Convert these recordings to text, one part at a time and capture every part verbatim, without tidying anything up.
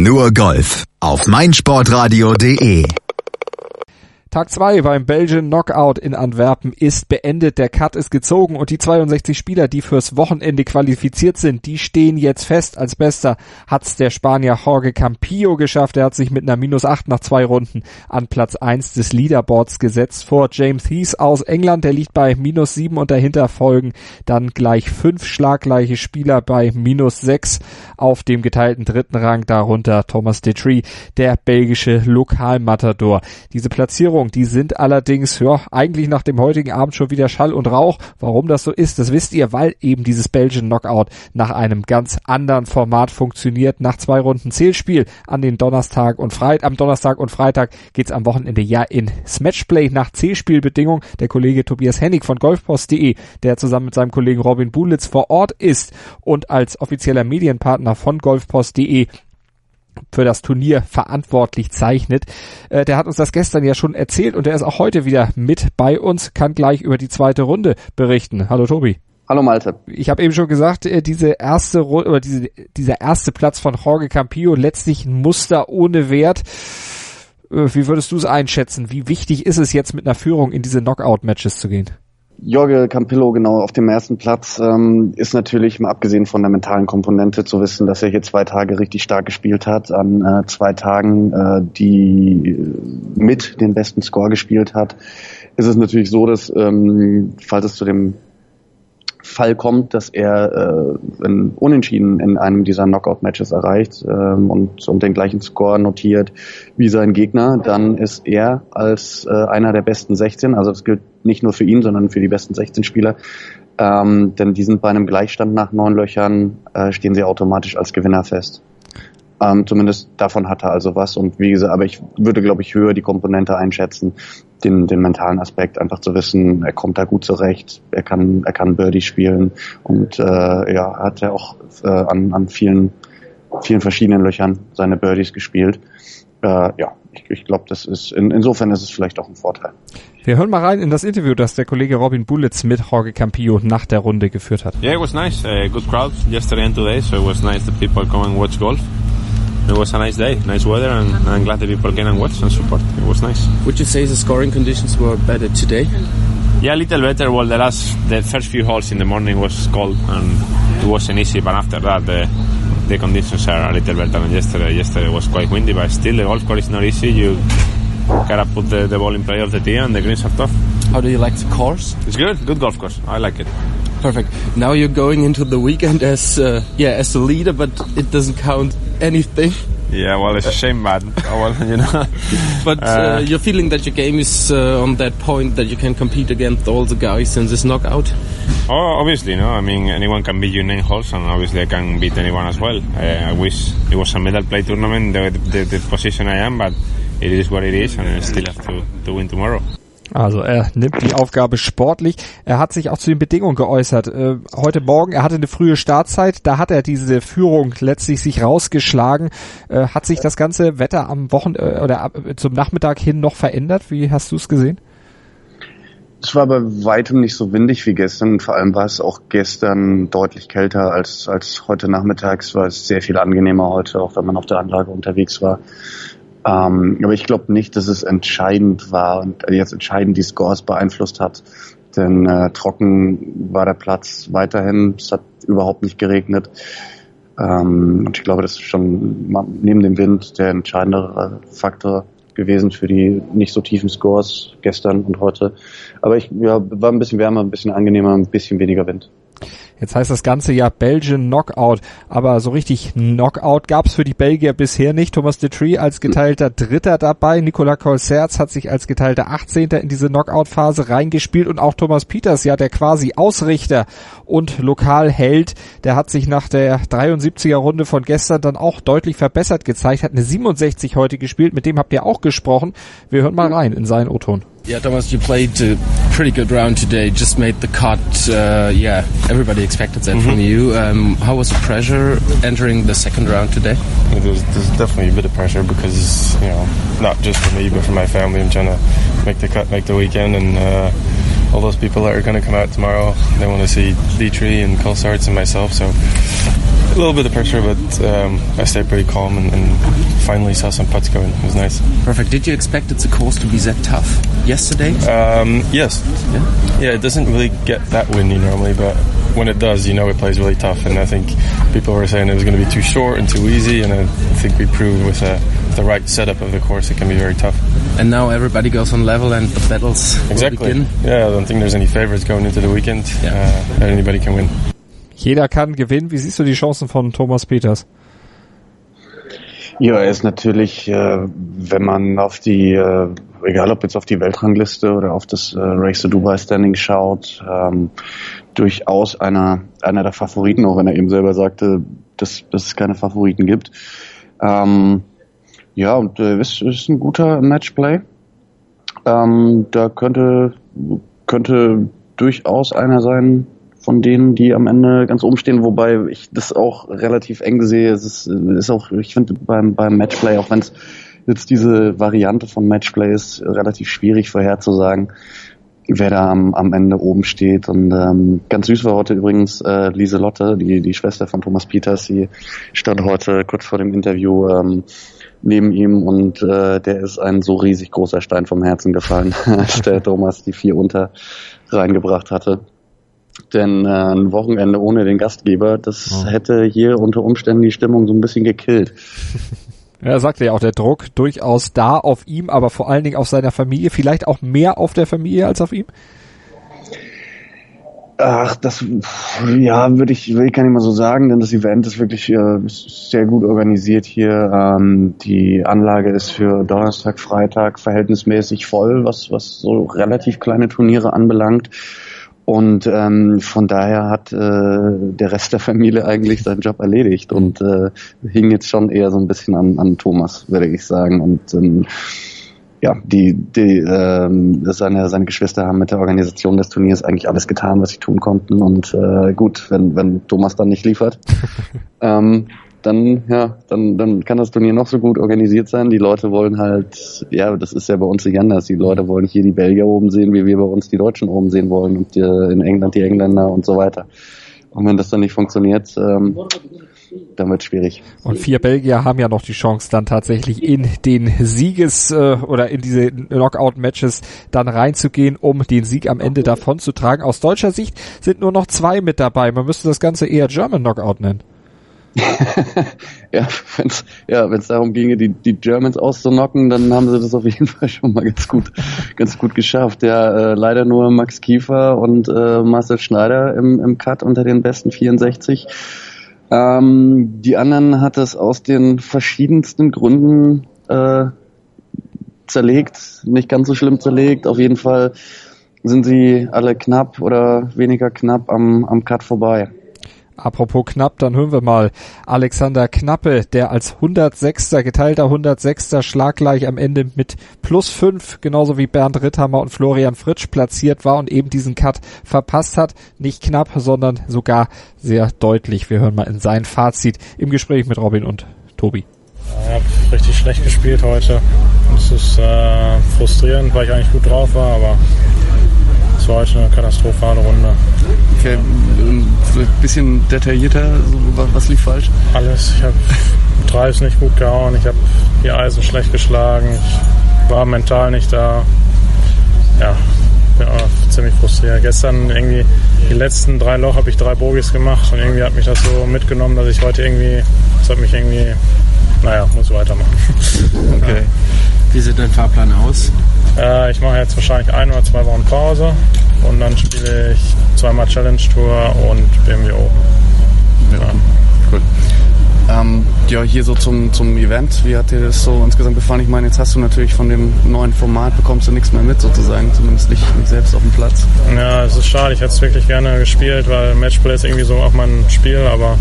Nur Golf auf meinsportradio punkt de. Tag zwei beim Belgian Knockout in Antwerpen ist beendet, der Cut ist gezogen und die zweiundsechzig Spieler, die fürs Wochenende qualifiziert sind, die stehen jetzt fest. Als Bester hat's der Spanier Jorge Campillo geschafft. Er hat sich mit einer minus acht nach zwei Runden an Platz eins des Leaderboards gesetzt vor James Heath aus England. Der liegt bei minus sieben und dahinter folgen dann gleich fünf schlaggleiche Spieler bei minus sechs auf dem geteilten dritten Rang, darunter Thomas Detry, der belgische Lokalmatador. Diese Platzierung, die sind allerdings, ja, eigentlich nach dem heutigen Abend schon wieder Schall und Rauch. Warum das so ist, das wisst ihr, weil eben dieses Belgian Knockout nach einem ganz anderen Format funktioniert. Nach zwei Runden Zählspiel an den Donnerstag und Freitag, am Donnerstag und Freitag geht's am Wochenende ja ins Matchplay nach Zählspielbedingungen. Der Kollege Tobias Hennig von golfpost punkt de, der zusammen mit seinem Kollegen Robin Bulitz vor Ort ist und als offizieller Medienpartner von golfpost punkt de für das Turnier verantwortlich zeichnet. Äh, der hat uns das gestern ja schon erzählt und der ist auch heute wieder mit bei uns, kann gleich über die zweite Runde berichten. Hallo Tobi. Hallo Malte. Ich habe eben schon gesagt, äh, diese erste Runde oder diese, dieser erste Platz von Jorge Campillo, letztlich ein Muster ohne Wert. Äh, wie würdest du es einschätzen? Wie wichtig ist es jetzt mit einer Führung in diese Knockout-Matches zu gehen? Jorge Campillo genau auf dem ersten Platz ähm, ist natürlich, mal abgesehen von der mentalen Komponente, zu wissen, dass er hier zwei Tage richtig stark gespielt hat, an äh, zwei Tagen, äh, die mit den besten Score gespielt hat, ist es natürlich so, dass ähm, falls es zu dem Fall kommt, dass er äh, in Unentschieden in einem dieser Knockout-Matches erreicht ähm, und, und den gleichen Score notiert wie sein Gegner, dann ist er als äh, einer der besten sechzehn, also das gilt nicht nur für ihn, sondern für die besten sechzehn Spieler, ähm, denn die sind bei einem Gleichstand nach neun Löchern, äh, stehen sie automatisch als Gewinner fest. Ähm, zumindest davon hat er also was und wie gesagt, aber ich würde, glaube ich, höher die Komponente einschätzen, den, den mentalen Aspekt, einfach zu wissen, er kommt da gut zurecht, er kann, er kann Birdie spielen und äh, ja, hat er auch äh, an, an vielen, vielen verschiedenen Löchern seine Birdies gespielt. Äh, ja, ich, ich glaube, das ist in, insofern ist es vielleicht auch ein Vorteil. Wir hören mal rein in das Interview, das der Kollege Robin Bulitz mit Jorge Campillo nach der Runde geführt hat. Yeah, it was nice. Uh, good crowd yesterday and today, so it was nice that people come and watch golf. It was a nice day, nice weather, and I'm glad that people came and watch and support. It was nice. Would you say the scoring conditions were better today? Yeah, a little better. Well, the last, the first few holes in the morning was cold and it wasn't easy, but after that the the conditions are a little better than yesterday. Yesterday was quite windy, but still the golf course is not easy. You gotta put the, the ball in play of the tee and the greens are tough. How do you like the course? It's good, good golf course. I like it. Perfect. Now you're going into the weekend as uh, yeah as the leader, but it doesn't count anything. Yeah, well, it's a shame, man. Oh, well, you know. But uh, uh, you're feeling that your game is uh, on that point that you can compete against all the guys in this knockout? Oh, obviously, no. I mean, anyone can beat you in nine holes, and obviously I can beat anyone as well. Uh, I wish it was a medal play tournament, the, the, the position I am, but it is what it is, and I still have to, to win tomorrow. Also er nimmt die Aufgabe sportlich. Er hat sich auch zu den Bedingungen geäußert. Äh, heute Morgen, er hatte eine frühe Startzeit, da hat er diese Führung letztlich sich rausgeschlagen. Äh, hat sich das ganze Wetter am Wochenende äh, oder ab, zum Nachmittag hin noch verändert? Wie hast du es gesehen? Es war bei weitem nicht so windig wie gestern. Vor allem war es auch gestern deutlich kälter als, als heute nachmittags. War es sehr viel angenehmer heute, auch wenn man auf der Anlage unterwegs war. Ähm, aber ich glaube nicht, dass es entscheidend war und jetzt entscheidend die Scores beeinflusst hat. Denn äh, trocken war der Platz weiterhin. Es hat überhaupt nicht geregnet. Ähm, und ich glaube, das ist schon neben dem Wind der entscheidende Faktor gewesen für die nicht so tiefen Scores gestern und heute. Aber ich ja, war ein bisschen wärmer, ein bisschen angenehmer, ein bisschen weniger Wind. Jetzt heißt das Ganze ja Belgian Knockout, aber so richtig Knockout gab's für die Belgier bisher nicht. Thomas Detry als geteilter Dritter dabei, Nicolas Colserz hat sich als geteilter achtzehnter in diese Knockout-Phase reingespielt und auch Thomas Pieters, ja der quasi Ausrichter und Lokalheld, der hat sich nach der dreiundsiebziger Runde von gestern dann auch deutlich verbessert gezeigt, hat eine siebenundsechzig heute gespielt, mit dem habt ihr auch gesprochen. Wir hören mal rein in seinen O-Ton. Yeah, Thomas, you played a pretty good round today, just made the cut. Uh, yeah, everybody expected that mm-hmm. from you. Um, how was the pressure entering the second round today? It was, there's definitely a bit of pressure because, you know, not just for me, but for my family. I'm trying to make the cut, make the weekend, and uh, all those people that are going to come out tomorrow, they want to see Dietrich and Colsaerts and myself, so a little bit of pressure, but um, I stayed pretty calm and, and finally saw some putts going. It was nice. Perfect. Did you expect the course to be that tough yesterday? Um, yes. Yeah? Yeah, it doesn't really get that windy normally, but when it does, you know it plays really tough, and I think people were saying it was going to be too short and too easy, and I think we proved with a the right setup of the course, it can be very tough. And now everybody goes on level and the battles exactly. will begin. Yeah, I don't think there's any favorites going into the weekend. Yeah. Uh, anybody can win. Jeder kann gewinnen. Wie siehst du die Chancen von Thomas Pieters? Ja, er ist natürlich, äh, wenn man auf die, äh, egal ob jetzt auf die Weltrangliste oder auf das äh, Race to Dubai Standing schaut, ähm, durchaus einer einer der Favoriten, auch wenn er eben selber sagte, dass, dass es keine Favoriten gibt. Ähm, ja, und äh, ist, ist ein guter Matchplay. Ähm, da könnte könnte durchaus einer sein von denen, die am Ende ganz oben stehen, wobei ich das auch relativ eng sehe. Es ist, ist auch, ich finde beim beim Matchplay, auch wenn es jetzt diese Variante von Matchplay ist, relativ schwierig vorherzusagen, wer da am, am Ende oben steht. Und ähm, ganz süß war heute übrigens äh, Lieselotte, die die Schwester von Thomas Pieters, die stand heute kurz vor dem Interview ähm, neben ihm und äh, der ist ein so riesig großer Stein vom Herzen gefallen, als der Thomas die vier unter reingebracht hatte. Denn äh, ein Wochenende ohne den Gastgeber, das oh. hätte hier unter Umständen die Stimmung so ein bisschen gekillt. Ja, er sagte ja auch, der Druck durchaus da auf ihm, aber vor allen Dingen auf seiner Familie, vielleicht auch mehr auf der Familie als auf ihm? Ach, das, ja, würde ich, will ich gar nicht mal so sagen, denn das Event ist wirklich äh, sehr gut organisiert hier. Ähm, die Anlage ist für Donnerstag, Freitag verhältnismäßig voll, was, was so relativ kleine Turniere anbelangt. Und ähm, von daher hat äh, der Rest der Familie eigentlich seinen Job erledigt und äh, hing jetzt schon eher so ein bisschen an, an Thomas, würde ich sagen. Und ähm, ja, die, die ähm, seine, seine Geschwister haben mit der Organisation des Turniers eigentlich alles getan, was sie tun konnten. Und äh, gut, wenn, wenn Thomas dann nicht liefert, ähm, dann ja, dann dann kann das Turnier noch so gut organisiert sein. Die Leute wollen halt, ja, das ist ja bei uns nicht anders. Die Leute wollen hier die Belgier oben sehen, wie wir bei uns die Deutschen oben sehen wollen und äh, in England die Engländer und so weiter. Und wenn das dann nicht funktioniert, ähm, dann wird es schwierig. Und vier Belgier haben ja noch die Chance, dann tatsächlich in den Sieges- äh, oder in diese Knockout-Matches dann reinzugehen, um den Sieg am Ende davon zu tragen. Aus deutscher Sicht sind nur noch zwei mit dabei. Man müsste das Ganze eher German Knockout nennen. ja, wenn's, ja, wenn's darum ginge, die, die Germans auszunocken, dann haben sie das auf jeden Fall schon mal ganz gut, ganz gut geschafft. Ja, äh, leider nur Max Kiefer und äh, Marcel Schneider im, im Cut unter den besten vierundsechzig. Ähm, die anderen hat es aus den verschiedensten Gründen äh, zerlegt, nicht ganz so schlimm zerlegt. Auf jeden Fall sind sie alle knapp oder weniger knapp am, am Cut vorbei. Apropos knapp, dann hören wir mal Alexander Knappe, der als hundertsechster, geteilter hundertsechster schlaggleich am Ende mit plus fünf, genauso wie Bernd Ritthammer und Florian Fritsch platziert war und eben diesen Cut verpasst hat. Nicht knapp, sondern sogar sehr deutlich. Wir hören mal in sein Fazit im Gespräch mit Robin und Tobi. Ich habe richtig schlecht gespielt heute. Es ist äh, frustrierend, weil ich eigentlich gut drauf war, aber es war heute eine katastrophale Runde. Okay, ein bisschen detaillierter, was lief falsch? Alles. Ich habe drei ist nicht gut gehauen, ich habe die Eisen schlecht geschlagen, ich war mental nicht da. Ja, bin auch ziemlich frustriert. Gestern irgendwie die letzten drei Loch habe ich drei Bogies gemacht und irgendwie hat mich das so mitgenommen, dass ich heute irgendwie, das hat mich irgendwie, naja, muss weitermachen. Okay. Ja. Wie sieht dein Fahrplan aus? Äh, ich mache jetzt wahrscheinlich ein oder zwei Wochen Pause und dann spiele ich zweimal Challenge Tour und B M W Open. Ja, ja. Cool. Ähm, ja, hier so zum, zum Event, wie hat dir das so insgesamt gefallen? Ich meine, jetzt hast du natürlich von dem neuen Format, bekommst du nichts mehr mit sozusagen, zumindest nicht, nicht selbst auf dem Platz. Ja, es ist schade, ich hätte es wirklich gerne gespielt, weil Matchplay ist irgendwie so auch mein Spiel, aber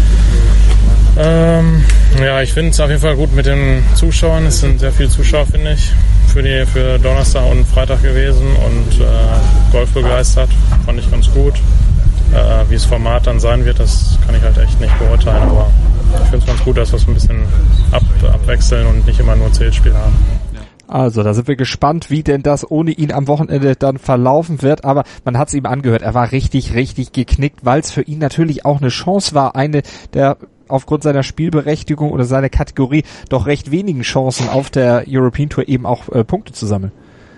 ähm, ja, ich finde es auf jeden Fall gut mit den Zuschauern. Es sind sehr viele Zuschauer, finde ich, für die für Donnerstag und Freitag gewesen und äh, Golf begeistert. Fand ich ganz gut. Äh, wie das Format dann sein wird, das kann ich halt echt nicht beurteilen, aber ich finde es ganz gut, dass wir es ein bisschen ab, abwechseln und nicht immer nur Zählspiel haben. Also, da sind wir gespannt, wie denn das ohne ihn am Wochenende dann verlaufen wird. Aber man hat es ihm angehört, er war richtig, richtig geknickt, weil es für ihn natürlich auch eine Chance war, eine der aufgrund seiner Spielberechtigung oder seiner Kategorie doch recht wenigen Chancen auf der European Tour eben auch äh, Punkte zu sammeln.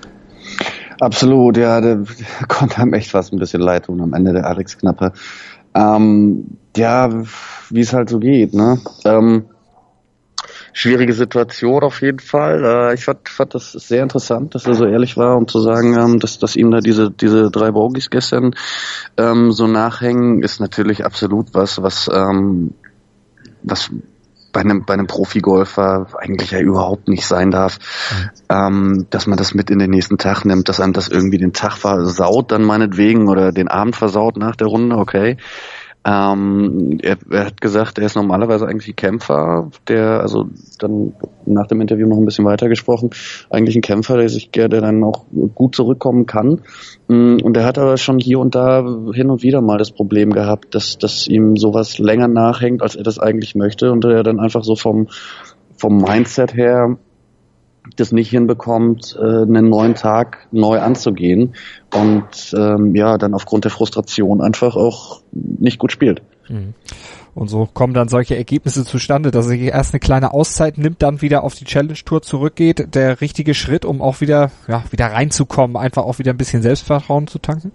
Absolut, ja, der, der konnte einem echt fast ein bisschen leid tun am Ende, der Alex Knappe. Ähm, ja, wie es halt so geht, ne? Ähm, Schwierige Situation auf jeden Fall. Äh, ich fand, fand das sehr interessant, dass er so ehrlich war, um zu sagen, ähm, dass, dass ihm da diese diese drei Bogies gestern ähm, so nachhängen, ist natürlich absolut was, was ähm, was bei einem bei einem Profigolfer eigentlich ja überhaupt nicht sein darf, mhm. ähm, dass man das mit in den nächsten Tag nimmt, dass einem das irgendwie den Tag versaut, dann meinetwegen, oder den Abend versaut nach der Runde, okay. Ähm, er, er hat gesagt, er ist normalerweise eigentlich ein Kämpfer, der, also dann nach dem Interview noch ein bisschen weiter gesprochen, eigentlich ein Kämpfer, der sich, der dann auch gut zurückkommen kann. Und er hat aber schon hier und da hin und wieder mal das Problem gehabt, dass, dass ihm sowas länger nachhängt, als er das eigentlich möchte, und er dann einfach so vom, vom Mindset her das nicht hinbekommt, einen neuen Tag neu anzugehen und ähm, ja, dann aufgrund der Frustration einfach auch nicht gut spielt. Und so kommen dann solche Ergebnisse zustande, dass er sich erst eine kleine Auszeit nimmt, dann wieder auf die Challenge Tour zurückgeht. Der richtige Schritt, um auch wieder, ja, wieder reinzukommen, einfach auch wieder ein bisschen Selbstvertrauen zu tanken?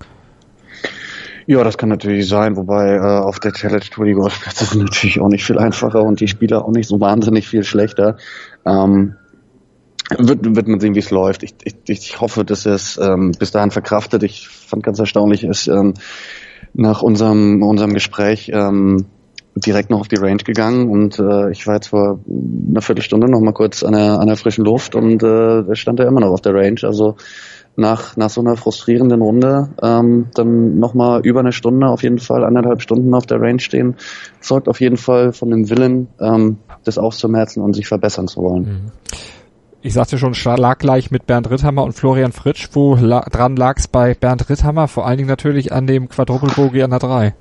Ja, das kann natürlich sein, wobei äh, auf der Challenge Tour die Golfplätze sind natürlich auch nicht viel einfacher und die Spieler auch nicht so wahnsinnig viel schlechter. Ähm, Wird, wird man sehen, wie es läuft. Ich, ich, ich hoffe, dass er es ähm, bis dahin verkraftet. Ich fand ganz erstaunlich, er ist ähm, nach unserem unserem Gespräch ähm, direkt noch auf die Range gegangen, und äh, ich war jetzt vor einer Viertelstunde noch mal kurz an der, an der frischen Luft, und äh, da stand er immer noch auf der Range. Also nach nach so einer frustrierenden Runde ähm, dann noch mal über eine Stunde, auf jeden Fall anderthalb Stunden auf der Range stehen, zeugt auf jeden Fall von dem Willen, ähm, das auszumerzen und sich verbessern zu wollen. Mhm. Ich sagte schon, schlaggleich mit Bernd Ritthammer und Florian Fritsch. Wo la- dran lag's bei Bernd Ritthammer? Vor allen Dingen natürlich an dem Quadruple Bogey an der drei.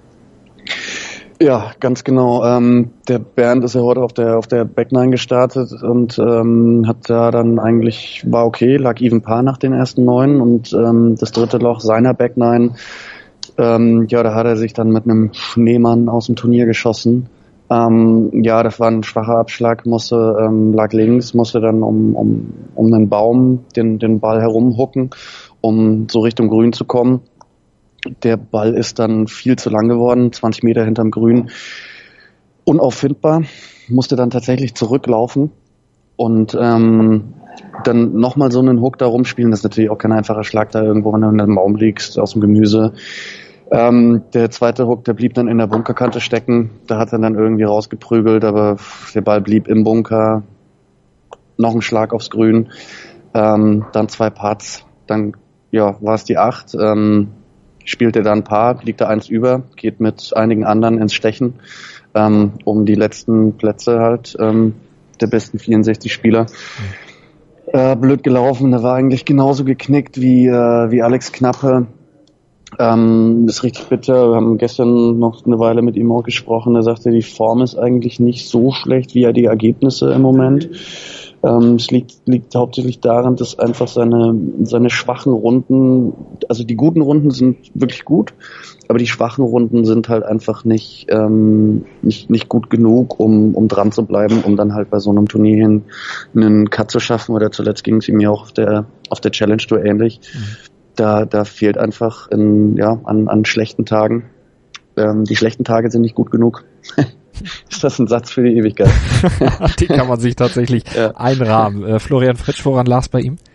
Ja, ganz genau. Ähm, der Bernd ist ja heute auf der auf der Back Nine gestartet und ähm, hat da dann eigentlich, war okay, lag even Par nach den ersten neun, und ähm, das dritte Loch seiner Back Nine, ähm, ja, da hat er sich dann mit einem Schneemann aus dem Turnier geschossen. Ähm, ja, das war ein schwacher Abschlag, musste, ähm, lag links, musste dann um, um, um einen Baum den, den Ball herumhucken, um so Richtung Grün zu kommen. Der Ball ist dann viel zu lang geworden, zwanzig Meter hinterm Grün, unauffindbar, musste dann tatsächlich zurücklaufen und ähm, dann nochmal so einen Hook da rumspielen. Das ist natürlich auch kein einfacher Schlag da irgendwo, wenn du in einem Baum liegst, aus dem Gemüse. Ähm, der zweite Hook, der blieb dann in der Bunkerkante stecken. Da hat er dann irgendwie rausgeprügelt, aber der Ball blieb im Bunker. Noch ein Schlag aufs Grün. Ähm, dann zwei Putts. Dann, ja, war es die acht. Ähm, spielt er dann ein Paar, liegt da eins über, geht mit einigen anderen ins Stechen, ähm, um die letzten Plätze halt, ähm, der besten vierundsechzig Spieler. Äh, blöd gelaufen. Der war eigentlich genauso geknickt wie, äh, wie Alex Knappe. Ähm, ist richtig bitter. Wir haben gestern noch eine Weile mit ihm auch gesprochen. Er sagte, die Form ist eigentlich nicht so schlecht wie ja die Ergebnisse im Moment. Ähm, es liegt, liegt hauptsächlich daran, dass einfach seine, seine schwachen Runden, also die guten Runden sind wirklich gut, aber die schwachen Runden sind halt einfach nicht, ähm, nicht, nicht gut genug, um, um dran zu bleiben, um dann halt bei so einem Turnier hin einen Cut zu schaffen. Oder zuletzt ging es ihm ja auch auf der, auf der Challenge Tour ähnlich. Mhm. Da, da fehlt einfach in, ja, an, an schlechten Tagen. Ähm, die schlechten Tage sind nicht gut genug. Ist das ein Satz für die Ewigkeit? Den kann man sich tatsächlich ja. einrahmen. Äh, Florian Fritsch, woran lag's bei ihm?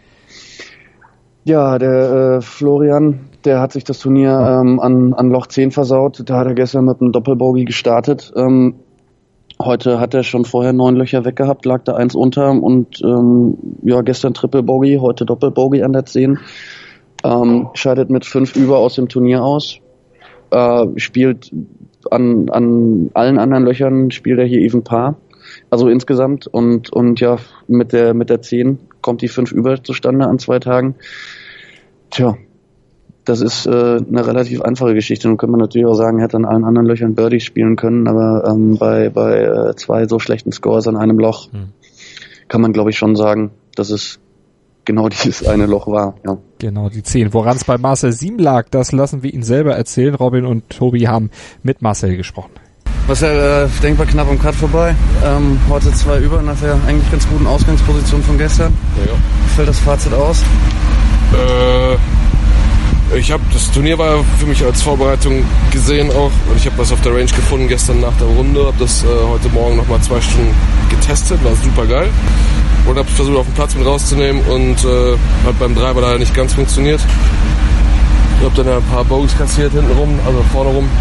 Ja, der äh, Florian, der hat sich das Turnier ähm, an, an Loch zehn versaut. Da hat er gestern mit einem Doppelbogey gestartet. Ähm, heute hat er schon vorher neun Löcher weggehabt, lag da eins unter, und ähm, ja, gestern Triple Bogey, heute Doppelbogey an der zehn. Ähm, scheidet mit fünf über aus dem Turnier aus, äh, spielt an, an allen anderen Löchern, spielt er hier even Par, also insgesamt, und, und ja, mit der, mit der zehn kommt die fünf über zustande an zwei Tagen. Tja, das ist äh, eine relativ einfache Geschichte. Nun könnte man natürlich auch sagen, er hätte an allen anderen Löchern Birdies spielen können, aber ähm, bei, bei äh, zwei so schlechten Scores an einem Loch hm. kann man, glaube ich, schon sagen, dass es genau dieses eine Loch war, ja. Genau, die zehn. Woran es bei Marcel Siem lag, das lassen wir ihn selber erzählen. Robin und Tobi haben mit Marcel gesprochen. Marcel, äh, denkbar knapp am Cut vorbei. Ähm, heute zwei über nach der eigentlich ganz guten Ausgangsposition von gestern. Ja. Wie fällt das Fazit aus? Äh, ich habe das Turnier war für mich als Vorbereitung gesehen auch. Und ich habe was auf der Range gefunden gestern nach der Runde. Habe das äh, heute Morgen nochmal zwei Stunden getestet. War super geil. Und habe versucht auf den Platz mit rauszunehmen. Und äh, hat beim Driver leider nicht ganz funktioniert. Ich habe dann ein paar Bogies kassiert hinten rum, also vorne rum.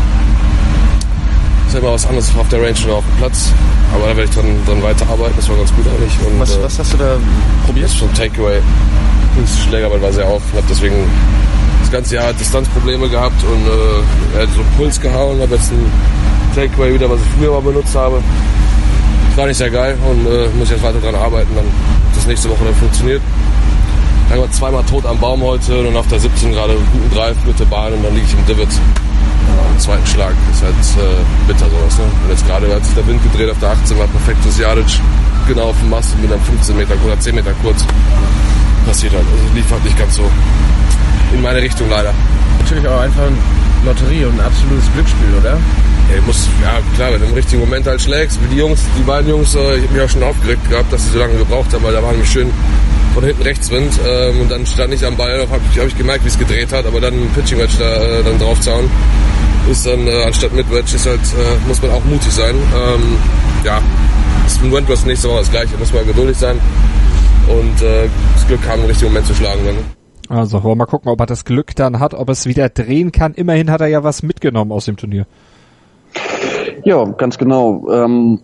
Das ist immer was anderes auf der Range oder auf dem Platz. Aber da werde ich dann, dann weiterarbeiten. Das war ganz gut eigentlich. Und, was, äh, was hast du da probiert? Das ist schon Takeaway. Das Schlägerarbeit war sehr auf. Ich habe deswegen das ganze Jahr Distanzprobleme gehabt und äh, er hat so Puls gehauen. Habe jetzt ein Takeaway wieder, was ich früher mal benutzt habe. Das war nicht sehr geil und äh, muss jetzt weiter dran arbeiten. Dann das nächste Woche dann funktioniert. Dann war zweimal tot am Baum heute und auf der siebzehn gerade einen guten Drive mit der Bahn und dann liege ich im Divot. Im zweiten Schlag ist halt äh, bitter sowas. Ne? Und jetzt gerade hat sich der Wind gedreht auf der achtzehn, war perfektes Yardage genau auf dem Mast und bin dann fünfzehn Meter oder zehn Meter kurz. Passiert halt. Also lief halt nicht ganz so in meine Richtung leider. Natürlich auch einfach eine Lotterie und ein absolutes Glücksspiel, oder? Ja, ich muss, ja klar, wenn du im richtigen Moment halt schlägst, wie die Jungs, die beiden Jungs, äh, ich hab mich auch schon aufgeregt gehabt, dass sie so lange gebraucht haben, weil da war nämlich schön von hinten Rechtswind ähm, und dann stand ich am Ball, habe ich, hab ich gemerkt, wie es gedreht hat, aber dann ein Pitching Wedge da äh, dann draufzauen ist dann äh, anstatt mit Wedge ist halt, äh, muss man auch mutig sein. Ähm, ja, das Wentworth nächste Woche das gleiche, muss man geduldig sein und äh, das Glück haben, im richtigen Moment zu schlagen dann. Ne? Also wollen wir mal gucken, ob er das Glück dann hat, ob es wieder drehen kann. Immerhin hat er ja was mitgenommen aus dem Turnier. Ja, ganz genau. Ähm,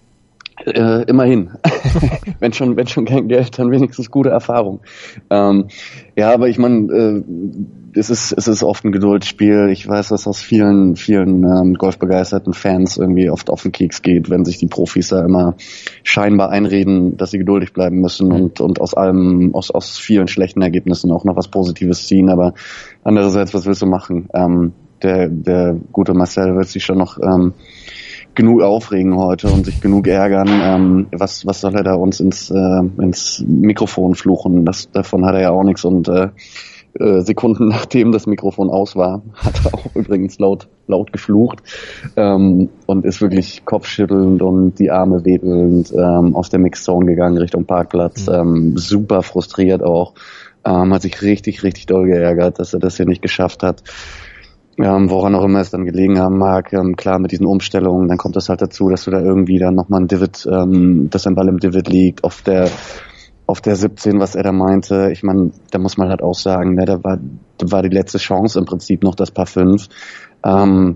äh, immerhin. wenn schon, wenn schon kein Geld, dann wenigstens gute Erfahrung. Ähm, ja, aber ich meine, äh, es ist, es ist oft ein Geduldsspiel. Ich weiß, dass aus vielen, vielen ähm, golfbegeisterten Fans irgendwie oft auf den Keks geht, wenn sich die Profis da immer scheinbar einreden, dass sie geduldig bleiben müssen und, und aus allem, aus, aus vielen schlechten Ergebnissen auch noch was Positives ziehen. Aber andererseits, was willst du machen? Ähm, der, der gute Marcel wird sich schon noch ähm, genug aufregen heute und sich genug ärgern. Ähm, was, was soll er da uns ins, äh, ins Mikrofon fluchen? Das, davon hat er ja auch nichts und äh, Sekunden nachdem das Mikrofon aus war, hat er auch übrigens laut laut geflucht ähm, und ist wirklich kopfschüttelnd und die Arme wedelnd ähm, aus der Mixzone gegangen Richtung Parkplatz. Mhm. Ähm, super frustriert auch. Ähm, hat sich richtig, richtig doll geärgert, dass er das hier nicht geschafft hat. Ähm, woran auch immer es dann gelegen haben mag. Ähm, klar, mit diesen Umstellungen, dann kommt es halt dazu, dass du da irgendwie dann nochmal ein Divot, ähm, dass ein Ball im Divot liegt, auf der auf der siebzehn, was er da meinte, ich meine, da muss man halt auch sagen, ne, da war, da war die letzte Chance im Prinzip noch das Paar fünf. Ähm,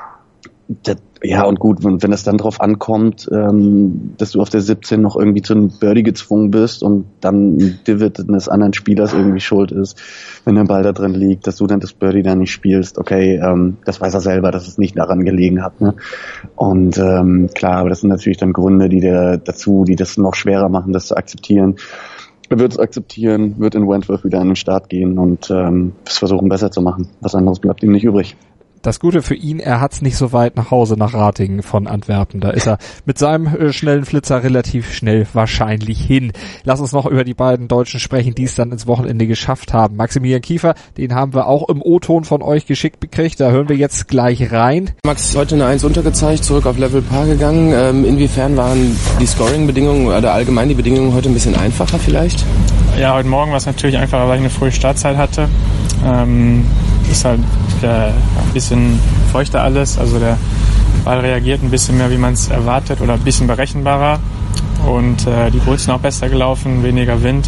das, ja, und gut, wenn, wenn es dann drauf ankommt, ähm, dass du auf der siebzehn noch irgendwie zu einem Birdie gezwungen bist und dann ein Divot eines anderen Spielers irgendwie schuld ist, wenn der Ball da drin liegt, dass du dann das Birdie da nicht spielst, okay, ähm, das weiß er selber, dass es nicht daran gelegen hat, ne? Und ähm, klar, aber das sind natürlich dann Gründe, die der dazu, die das noch schwerer machen, das zu akzeptieren. Er wird es akzeptieren, wird in Wentworth wieder an den Start gehen und ähm, es versuchen besser zu machen. Was anderes bleibt ihm nicht übrig. Das Gute für ihn, er hat's nicht so weit nach Hause nach Ratingen von Antwerpen. Da ist er mit seinem äh, schnellen Flitzer relativ schnell wahrscheinlich hin. Lass uns noch über die beiden Deutschen sprechen, die es dann ins Wochenende geschafft haben. Maximilian Kiefer, den haben wir auch im O-Ton von euch geschickt gekriegt. Da hören wir jetzt gleich rein. Max ist heute eine eins untergezeigt, zurück auf Level Par gegangen. Ähm, inwiefern waren die Scoring-Bedingungen oder allgemein die Bedingungen heute ein bisschen einfacher vielleicht? Ja, heute Morgen war es natürlich einfacher, weil ich eine frühe Startzeit hatte. Ähm, ist halt der, ein bisschen feuchter alles, also der Ball reagiert ein bisschen mehr, wie man es erwartet oder ein bisschen berechenbarer und äh, die Grüns sind auch besser gelaufen, weniger Wind.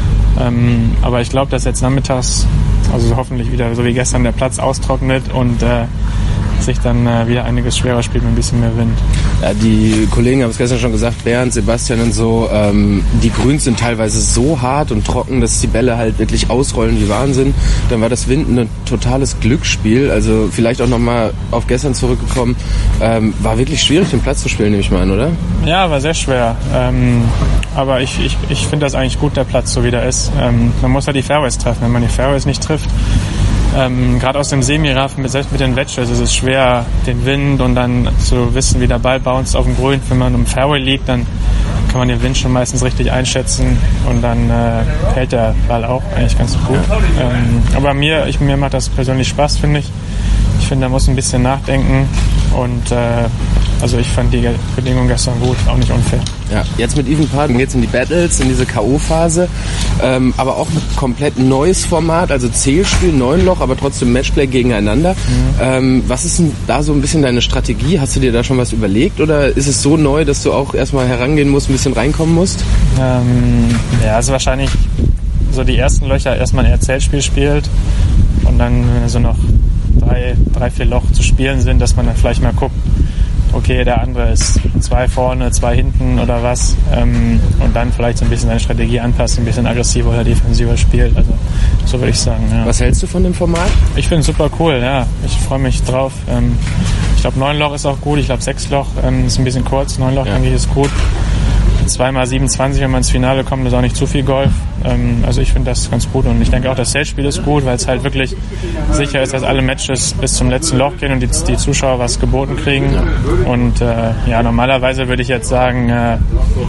Ähm, aber ich glaube, dass jetzt nachmittags, also hoffentlich wieder so wie gestern, der Platz austrocknet und äh, sich dann äh, wieder einiges schwerer spielt mit ein bisschen mehr Wind. Ja, die Kollegen haben es gestern schon gesagt, Bernd, Sebastian und so, ähm, die Grüns sind teilweise so hart und trocken, dass die Bälle halt wirklich ausrollen wie Wahnsinn. Dann war das Wind ein totales Glücksspiel, also vielleicht auch nochmal auf gestern zurückgekommen, ähm, war wirklich schwierig, den Platz zu spielen, nehme ich mal an, oder? Ja, war sehr schwer, ähm, aber ich, ich, ich finde das eigentlich gut, der Platz, so wie der ist. Ähm, man muss ja die Fairways treffen, wenn man die Fairways nicht trifft, Ähm, gerade aus dem Semi-Raffen, selbst mit den Wedges, ist es schwer, den Wind und dann zu wissen, wie der Ball bounced auf dem Grün. Wenn man im Fairway liegt, dann kann kann man den Wind schon meistens richtig einschätzen und dann äh, hält der Ball auch eigentlich ganz gut. Ähm, aber mir, ich, mir macht das persönlich Spaß, finde ich. Ich finde, da muss ein bisschen nachdenken und äh, also ich fand die Bedingungen gestern gut, auch nicht unfair. Ja, jetzt mit Even Park geht's in die Battles, in diese K O-Phase, ähm, aber auch ein komplett neues Format, also Zählspiel, neun Loch, aber trotzdem Matchplay gegeneinander. Mhm. Ähm, was ist denn da so ein bisschen deine Strategie? Hast du dir da schon was überlegt oder ist es so neu, dass du auch erstmal herangehen musst, ein bisschen reinkommen musst? Ähm, ja, also wahrscheinlich so die ersten Löcher erstmal ein Zählspiel spielt und dann, wenn so noch drei, drei, vier Loch zu spielen sind, dass man dann vielleicht mal guckt, okay, der andere ist zwei vorne, zwei hinten oder was, ähm, und dann vielleicht so ein bisschen seine Strategie anpasst, ein bisschen aggressiver oder defensiver spielt, also so würde ich sagen. Ja. Was hältst du von dem Format? Ich finde es super cool, ja, ich freue mich drauf. Ähm, ich glaube, neun Loch ist auch gut, ich glaube, sechs Loch ähm, ist ein bisschen kurz, neun Loch, ja, denke ich, ist gut. Zweimal siebenundzwanzig, wenn man ins Finale kommt, ist auch nicht zu viel Golf. Ähm, also ich finde das ganz gut und ich denke auch, das Zählspiel ist gut, weil es halt wirklich sicher ist, dass alle Matches bis zum letzten Loch gehen und die, die Zuschauer was geboten kriegen. Und äh, ja, normalerweise würde ich jetzt sagen, äh,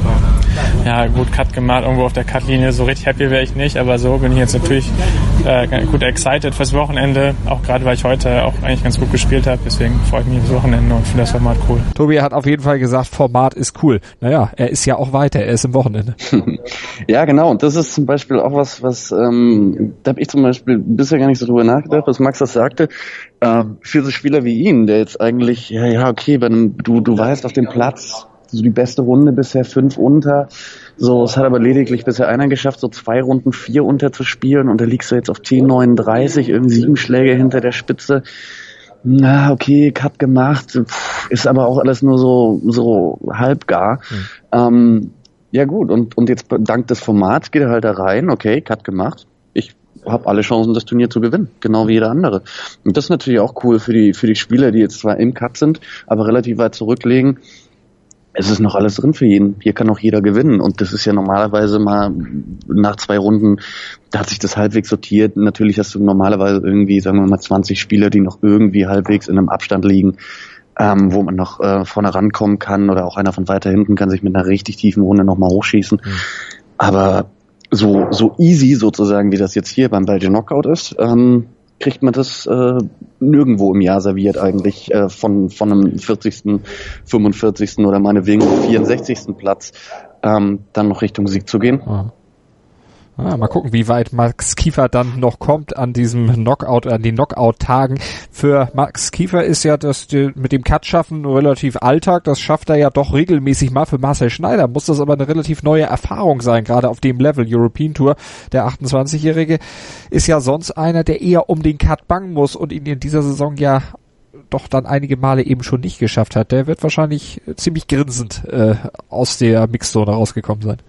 ja gut, Cut gemacht, irgendwo auf der Cutlinie, so richtig happy wäre ich nicht, aber so bin ich jetzt natürlich äh, gut excited fürs Wochenende, auch gerade weil ich heute auch eigentlich ganz gut gespielt habe, deswegen freue ich mich aufs Wochenende und finde das Format cool. Tobi hat auf jeden Fall gesagt, Format ist cool. Naja, er ist ja auch weiter, er ist im Wochenende. Ja, genau, und das ist zum Beispiel auch was, was ähm, da habe ich zum Beispiel bisher gar nicht so drüber nachgedacht, was Max das sagte, ähm, für so Spieler wie ihn, der jetzt eigentlich, ja, ja, okay, bei einem, du, du weißt auf dem Platz, so die beste Runde bisher fünf unter. So, es hat aber lediglich bisher einer geschafft, so zwei Runden vier unter zu spielen und da liegst du jetzt auf T neununddreißig, irgendwie sieben Schläge hinter der Spitze. Na, okay, Cut gemacht, pff, ist aber auch alles nur so, so halbgar. Mhm. Ähm, ja gut, und, und jetzt dank des Formats geht er halt da rein, okay, Cut gemacht. Ich habe alle Chancen, das Turnier zu gewinnen, genau wie jeder andere. Und das ist natürlich auch cool für die, für die Spieler, die jetzt zwar im Cut sind, aber relativ weit zurücklegen. Es ist noch alles drin für jeden. Hier kann auch jeder gewinnen. Und das ist ja normalerweise mal nach zwei Runden, da hat sich das halbwegs sortiert. Natürlich hast du normalerweise irgendwie, sagen wir mal, zwanzig Spieler, die noch irgendwie halbwegs in einem Abstand liegen, ähm, wo man noch äh, vorne rankommen kann. Oder auch einer von weiter hinten kann sich mit einer richtig tiefen Runde nochmal hochschießen. Mhm. Aber so, so easy sozusagen, wie das jetzt hier beim Belgian Knockout ist, ähm, kriegt man das äh, nirgendwo im Jahr serviert eigentlich äh, von von einem vierzigsten, fünfundvierzigsten oder meinetwegen vierundsechzigsten Platz ähm, dann noch Richtung Sieg zu gehen. Ah. Ah, mal gucken, wie weit Max Kiefer dann noch kommt an diesem Knockout, an den Knockout-Tagen. Für Max Kiefer ist ja das die, mit dem Cut schaffen relativ Alltag. Das schafft er ja doch regelmäßig mal. Für Marcel Schneider muss das aber eine relativ neue Erfahrung sein, gerade auf dem Level European Tour. Der achtundzwanzigjährige ist ja sonst einer, der eher um den Cut bangen muss und ihn in dieser Saison ja doch dann einige Male eben schon nicht geschafft hat. Der wird wahrscheinlich ziemlich grinsend äh, aus der Mixzone rausgekommen sein.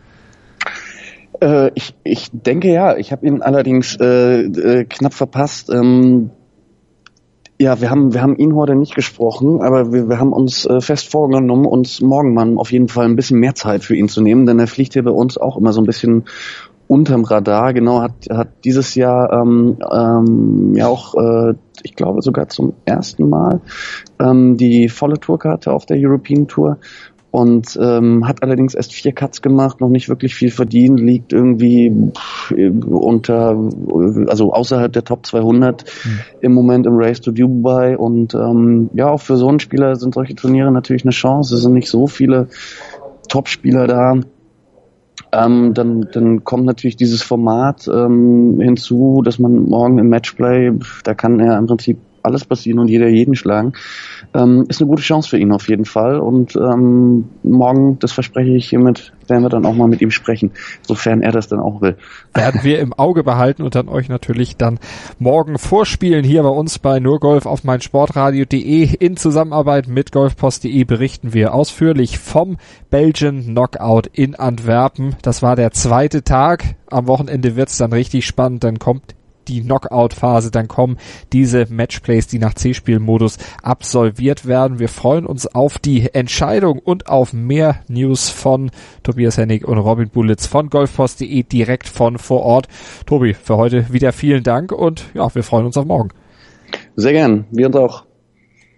Äh, ich, ich denke ja, ich habe ihn allerdings äh, äh, knapp verpasst. Ähm, ja, wir haben wir haben ihn heute nicht gesprochen, aber wir, wir haben uns äh, fest vorgenommen, uns morgen mal auf jeden Fall ein bisschen mehr Zeit für ihn zu nehmen, denn er fliegt hier bei uns auch immer so ein bisschen unterm Radar. Genau, hat hat dieses Jahr ähm, ähm, ja auch, äh, ich glaube sogar zum ersten Mal ähm, die volle Tourkarte auf der European Tour. Und ähm, hat allerdings erst vier Cuts gemacht, noch nicht wirklich viel verdient, liegt irgendwie pff, unter, also außerhalb der Top zweihundert mhm. im Moment im Race to Dubai. Und ähm, ja, auch für so einen Spieler sind solche Turniere natürlich eine Chance. Es sind nicht so viele Top-Spieler da. Ähm, dann, dann kommt natürlich dieses Format ähm, hinzu, dass man morgen im Matchplay, da kann er im Prinzip alles passieren und jeder jeden schlagen. Ähm, ist eine gute Chance für ihn auf jeden Fall und ähm, morgen, das verspreche ich hiermit, werden wir dann auch mal mit ihm sprechen, sofern er das dann auch will. Werden wir im Auge behalten und dann euch natürlich dann morgen vorspielen hier bei uns bei Nur Golf auf meinsportradio punkt de. In Zusammenarbeit mit golfpost punkt de berichten wir ausführlich vom Belgian Knockout in Antwerpen. Das war der zweite Tag. Am Wochenende wird's dann richtig spannend, dann kommt die Knockout-Phase, dann kommen diese Matchplays, die nach C-Spiel-Modus absolviert werden. Wir freuen uns auf die Entscheidung und auf mehr News von Tobias Hennig und Robin Bullitz von golfpost punkt de direkt von vor Ort. Tobi, für heute wieder vielen Dank und ja, wir freuen uns auf morgen. Sehr gern, wir uns auch.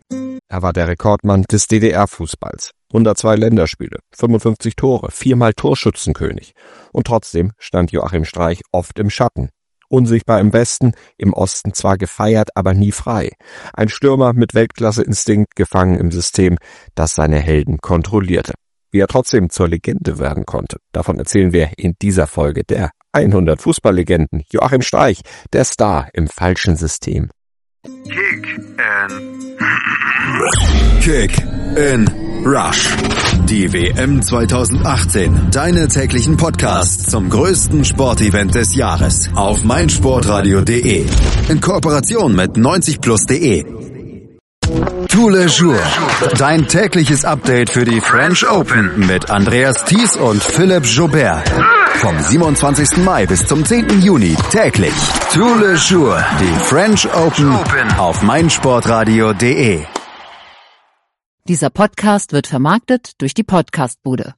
Er war der Rekordmann des D D R-Fußballs. hundertzwei Länderspiele, fünfundfünfzig Tore, viermal Torschützenkönig. Und trotzdem stand Joachim Streich oft im Schatten. Unsichtbar im Westen, im Osten zwar gefeiert, aber nie frei. Ein Stürmer mit Weltklasse-Instinkt, gefangen im System, das seine Helden kontrollierte. Wie er trotzdem zur Legende werden konnte, davon erzählen wir in dieser Folge der hundert Fußballlegenden. Joachim Streich, der Star im falschen System. Kick in Kick in Rush. Die W M zwanzig achtzehn. Deine täglichen Podcasts zum größten Sportevent des Jahres auf meinsportradio punkt de. In Kooperation mit neunzig plus punkt de. Tous les jours. Dein tägliches Update für die French Open mit Andreas Thies und Philipp Joubert. Vom siebenundzwanzigsten Mai bis zum zehnten Juni täglich. Tous les jours. Die French Open auf meinsportradio punkt de. Dieser Podcast wird vermarktet durch die Podcastbude.